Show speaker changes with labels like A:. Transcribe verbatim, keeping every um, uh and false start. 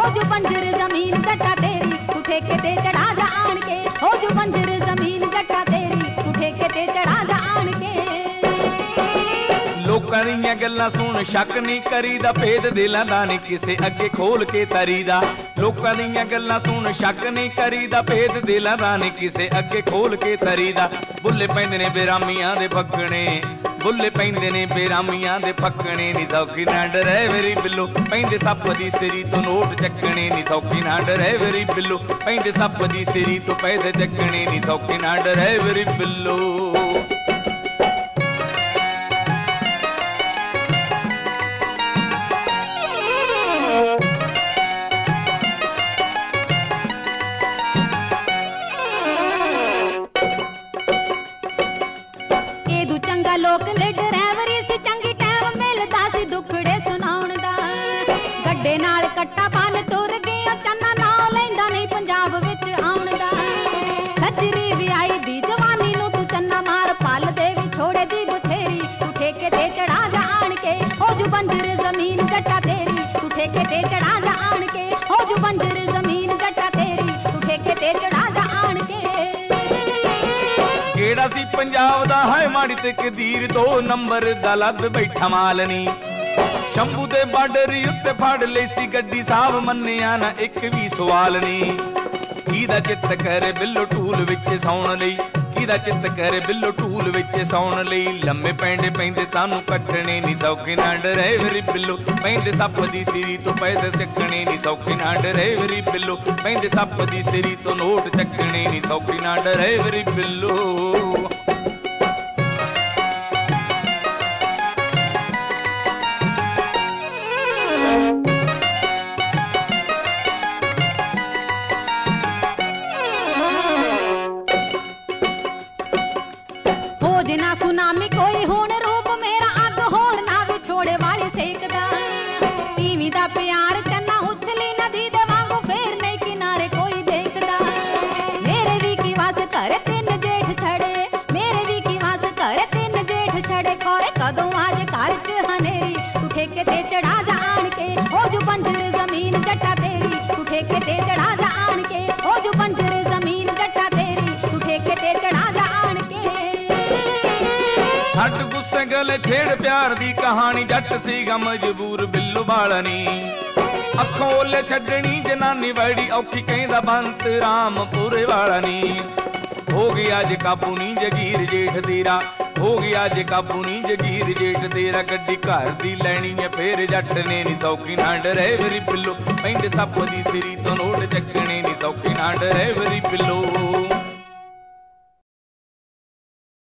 A: हो जू बंजर जमीन जट्टा तेरी तू ठेके ते चढ़ा जा आन के, हो जू बंजर जमीन जट्टा तेरी तू ठेके ते चढ़ा जा आन के।
B: लोकां दीयां गल्लां सुन शक नहीं करीदा, भेद दिलां दा नहीं किसे अगे खोल के तरीदा। लोकां दीयां गल्लां सुन शक नहीं करीदा, भेद दिलां दा नहीं किसे अगे खोल के तरीदा। बुल्ले पैंदे ने बेरामियां दे फक्कणे, बुल्ले पैंदे ने बेरामियां दे फक्कणे नी सौखी ना डरे वेरी बिल्लो, पैंदे सप दी सिरी तो नोट चक्कणे नी सौखी ना डरे वेरी बिल्लो, पैंदे सप दी सिरी तो पैसे चक्कणे नी सौखी ना डरे वेरी बिल्लो।
A: चंगा लोक ने ड्राइवरी सी चंगी टाइम मिलदा सी दुखड़े सुनाउण दा, गड्डे नाल कट्टा बन तुर गया चन्ना ना लैंदा नहीं पंजाब विच आउण दा। खजरी भी आई दी जवानी नू तू चन्ना मार पल दे भी छोड़े दी बथेरी तू ठेके ते चढ़ा जा आन के, हो जू बंजर जमीन जट्टा तेरी तू ठेके ते चढ़ा जा आन के, हो जू बंजर जमीन जट्टा तेरी तू ठेके ते चढ़ा जा आन के।
B: केड़ा सी पंजाब दा है माड़ी ते कदीर, दो नंबर दा लद बैठा मालनी। शंभू दे बार्डर उत्ते फड़ लई सी गड्डी, साहब मन्निया ना एक भी सवाल नी। कीदा चित्त करे बिल्लो टूल विच सौण लई, कीदा चित्त करे बिल्लो टूल विच सौण लई। लम्मे पैंडे पैंदे सानू कट्टणे नी सौखे ना डरे वेरी बिल्लो, पैंदे सप दी सिरी तो पैसे चक्कणे नी सौखे ना डरे वेरी बिल्लो, पैंदे सप दी सिरी तो नोट चक्कणे नी सौखे ना डरे वेरी बिल्लो।
A: ना खुनामी कोई हुण रूप मेरा अग होर ना भी छोड़े वाली सेकदा। टीवी दा प्यार चन्ना उछली नदी दे वांगू फेर नहीं किनारे कोई देखदा। मेरे भी की वास करे तीन जेठ छड़े, मेरे भी की वास करे तीन जेठ छड़े। खोरे कदों आज घर च हनेरी तू ठेके ते चढ़ा जा आन के, हो जू बंजर जमीन जट्टा तेरी तू ठेके ते चढ़ा जा आन के, हो जू बंजर जमीन जट्टा तेरी तू ठेके ते चढ़ा जा आन के।
B: छट गुस्से गले छेड़ प्यार दी कहानी, जट सीगा मजबूर बिल्लो बालनी। अखों ओले छड्डनी जनानी बड़ी औखी कहंदा बंत रामपुरे वाला नी। हो गया अज काबू नी जगीर जेठ तेरा, हो गया अज काबू नी जगीर जेठ तेरा। गड्डी घर दी लैनी है फेर जट ने नी सौखी ना डरे वेरी बिल्लो, पैंदे सप दी सिरी तो नोट चक्कणे नी सौखी ना डरे वेरी बिल्लो।